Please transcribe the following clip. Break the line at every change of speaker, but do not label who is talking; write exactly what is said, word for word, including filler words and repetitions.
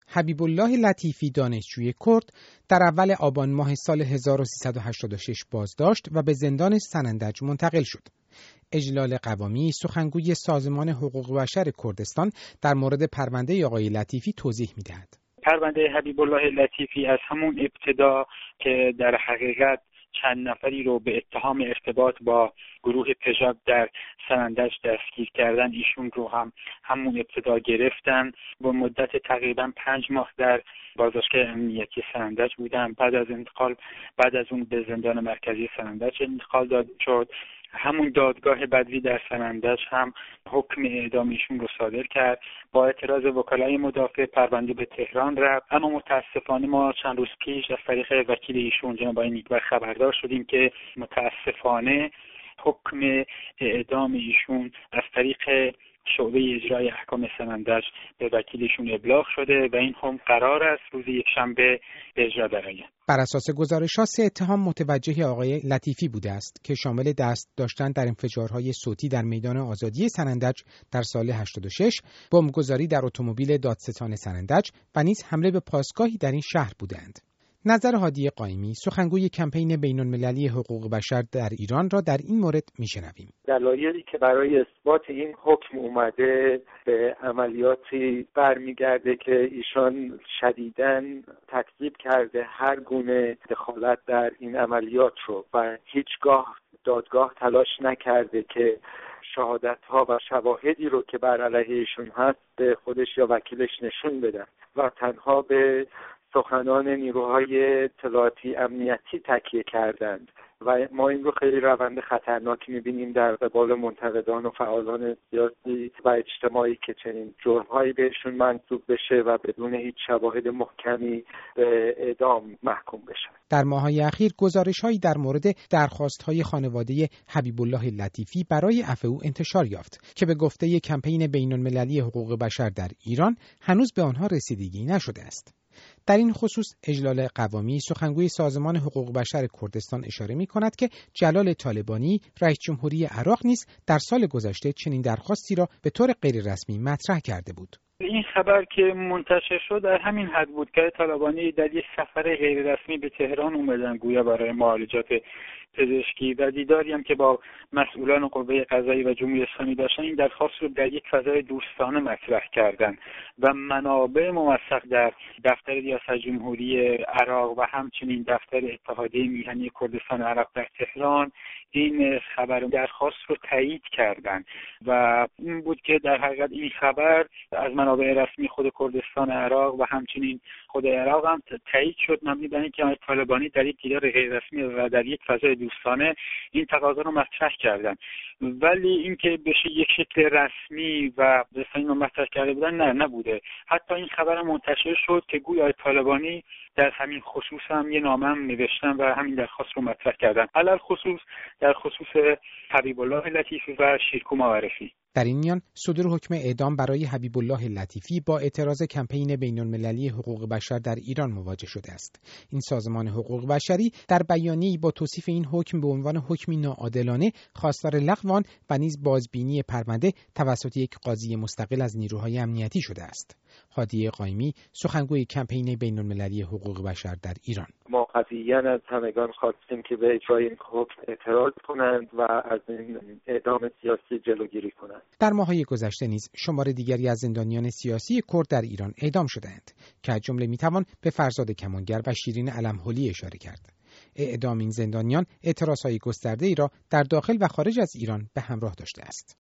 حبیب الله لطیفی دانشجوی کرد در اول آبان ماه سال هزار و سیصد و هشتاد و شش بازداشت و به زندان سنندج منتقل شد. اجلال قوامی سخنگوی سازمان حقوق بشر کردستان در مورد پرونده آقای لطیفی توضیح می‌دهد.
پرونده حبیب الله لطیفی از همون ابتدا که در حقیقت چند نفری رو به اتهام ارتباط با گروه پژاب در سنندج دستگیر کردن، ایشون رو هم همون ابتدا گرفتن. با مدت تقریبا پنج ماه در بازداشتگاه امنیتی سنندج بودن. بعد از انتقال بعد از اون به زندان مرکزی سنندج انتقال داده شد. همون دادگاه بدوی در سنندج هم حکم اعدام ایشون رو صادر کرد. با اعتراض وکلای مدافع پرونده به تهران رفت، اما متاسفانه ما چند روز پیش از طریق وکیل ایشون جناب آقای نیکبخت خبردار شدیم که متاسفانه حکم اعدام ایشون از طریق شعبه اجرای احکام سنندج به وکیلشون ابلاغ شده و این هم قرار است روز یکشنبه به اجرا درآید.
بر اساس گزارش‌ها سه اتهام متوجه آقای لطیفی بوده است که شامل دست داشتن در انفجارهای صوتی در میدان آزادی سنندج در سال هشتاد و شش، بمبگذاری در اتومبیل دادستان سنندج و نیز حمله به پاسگاهی در این شهر بودند. نظر هادی قائمی سخنگوی کمپین بین‌المللی حقوق بشر در ایران را در این مورد میشنویم.
دلایلی که برای اثبات این حکم اومده به عملیاتی برمیگرده که ایشان شدیداً تکذیب کرده هر گونه دخالت در این عملیات رو و هیچگاه دادگاه تلاش نکرده که شهادت‌ها و شواهدی رو که بر علیه ایشون هست به خودش یا وکیلش نشون بدن و تنها به سخنان نیروهای اطلاعاتی امنیتی تکیه کردند و ما این رو خیلی روند خطرناکی می‌بینیم در قبال منتقدان و فعالان سیاسی و اجتماعی که چنین جرم‌هایی بهشون منسوب بشه و بدون هیچ شواهد محکمی به اعدام محکوم بشن.
در ماه‌های اخیر گزارش‌هایی در مورد درخواست‌های خانواده حبیب الله لطیفی برای عفو او انتشار یافت که به گفته کمپین بین‌المللی حقوق بشر در ایران هنوز به آنها رسیدگی نشده است. در این خصوص اجلال قوامی سخنگوی سازمان حقوق بشر کردستان اشاره می کند که جلال طالبانی رئیس جمهوری عراق نیز در سال گذشته چنین درخواستی را به طور غیر رسمی مطرح کرده بود.
این خبر که منتشر شد در همین حد بود که طالبانی در یک سفر غیر رسمی به تهران اومدن گویا برای معالجات پزشکی و دیداری هم که با مسئولان قوه قضاییه و جمهوری اسلامی داشتن، این درخواست رو در یک فضای دوستانه مطرح کردن و منابع موثق در دفتر ریاست جمهوری عراق و همچنین دفتر اتحادیه میهنی کردستان عراق در تهران این خبر درخواست رو تایید کردن و این بود که در حقیقت این خبر از منابع رسمی خود کردستان عراق و همچنین خود عراق هم تایید شد، مبنی بر اینکه طالبانی در یک دیدار غیر رسمی و در یک فضای دوستانه این تقاضا رو مطرح کردن. ولی اینکه بشه یک شکل رسمی و رسمی رو مطرح کرده بودن نه نبوده. حتی این خبر منتشر شد که گویا طالبانی در همین خصوص هم یه نامه هم نوشتن و همین درخواست رو مطرح کردن، علل خصوص در خصوص حبیب الله لطیفی و شیرکو معرفی.
در این میان صدور حکم اعدام برای حبیب الله لطیفی با اعتراض کمپین بین‌المللی حقوق بشر در ایران مواجه شده است. این سازمان حقوق بشری در بیانیه‌ای با توصیف این حکم به عنوان حکمی ناعادلانه خواستار لغو آن و نیز بازبینی پرونده توسط یک قاضی مستقل از نیروهای امنیتی شده است. هادی قائمی سخنگوی کمپین بین‌المللی حقوق بشر در ایران:
ما قطعاً از همگان خواستیم که به اجرای این حکم اعتراض کنند و از این اعدام سیاسی جلوگیری کنند.
در ماه‌های گذشته نیز شمار دیگری از زندانیان سیاسی کرد در ایران اعدام شدند که از جمله میتوان به فرزاد کمانگر و شیرین علم‌حلی اشاره کرد. اعدام این زندانیان اعتراضهای گسترده‌ای را در داخل و خارج از ایران به همراه داشته است.